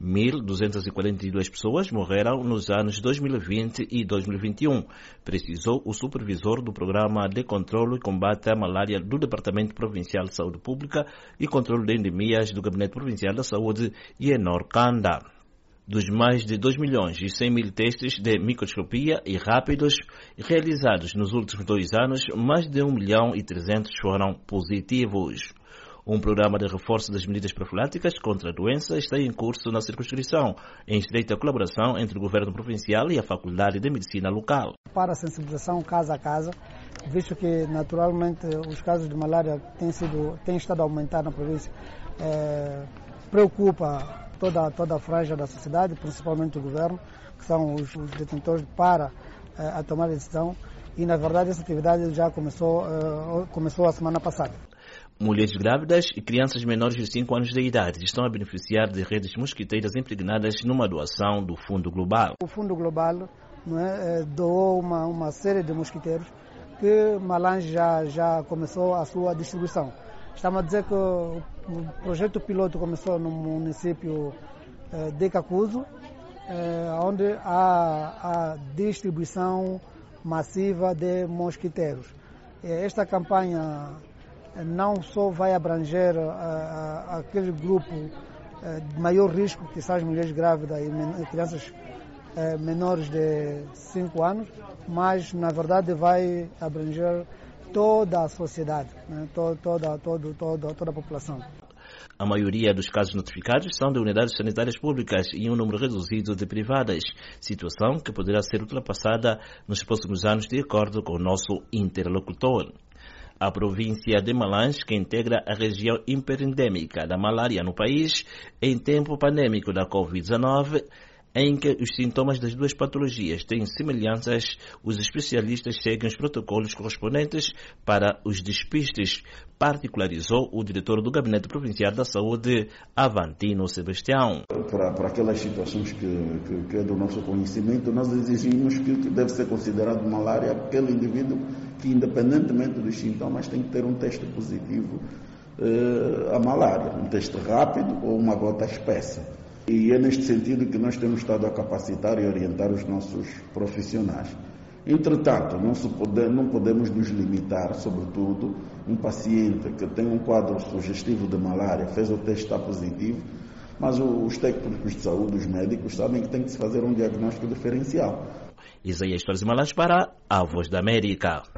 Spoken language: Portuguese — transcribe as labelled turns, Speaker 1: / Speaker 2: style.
Speaker 1: 1.242 pessoas morreram nos anos 2020 e 2021, precisou o supervisor do Programa de Controlo e Combate à Malária do Departamento Provincial de Saúde Pública e Controlo de Endemias do Gabinete Provincial da Saúde, Yenor Kanda. Dos mais de 2 milhões e 100 mil testes de microscopia e rápidos realizados nos últimos 2 anos, mais de 1 milhão e 300 foram positivos. Um programa de reforço das medidas profiláticas contra a doença está em curso na circunscrição, em estreita colaboração entre o Governo Provincial e a Faculdade de Medicina local.
Speaker 2: Para a sensibilização casa a casa, visto que naturalmente os casos de malária têm estado a aumentar na província, preocupa toda a franja da sociedade, principalmente o Governo, que são os detentores para a tomar a decisão, e na verdade essa atividade já começou a semana passada.
Speaker 1: Mulheres grávidas e crianças menores de 5 anos de idade estão a beneficiar de redes mosquiteiras impregnadas numa doação do Fundo Global.
Speaker 2: O Fundo Global doou uma série de mosquiteiros que Malange já começou a sua distribuição. Estamos a dizer que o projeto piloto começou no município de Cacuzo, onde há a distribuição massiva de mosquiteiros. Esta campanha não só vai abranger aquele grupo de maior risco, que são as mulheres grávidas e crianças menores de 5 anos, mas na verdade vai abranger toda a sociedade, né? toda a população.
Speaker 1: A maioria dos casos notificados são de unidades sanitárias públicas e um número reduzido de privadas, situação que poderá ser ultrapassada nos próximos anos, de acordo com o nosso interlocutor. A província de Malange, que integra a região hiperendêmica da malária no país, em tempo pandêmico da Covid-19, em que os sintomas das duas patologias têm semelhanças, os especialistas seguem os protocolos correspondentes para os despistes, particularizou o diretor do Gabinete Provincial da Saúde, Avantino Sebastião.
Speaker 3: Para aquelas situações que é do nosso conhecimento, nós exigimos que deve ser considerado malária aquele indivíduo que, independentemente dos sintomas, tem que ter um teste positivo à malária, um teste rápido ou uma gota espessa. E é neste sentido que nós temos estado a capacitar e orientar os nossos profissionais. Entretanto, não podemos nos limitar, sobretudo, um paciente que tem um quadro sugestivo de malária, fez o teste, está positivo, mas os técnicos de saúde, os médicos, sabem que tem que se fazer um diagnóstico diferencial.
Speaker 1: Isaías Torres Malange para a Voz da América.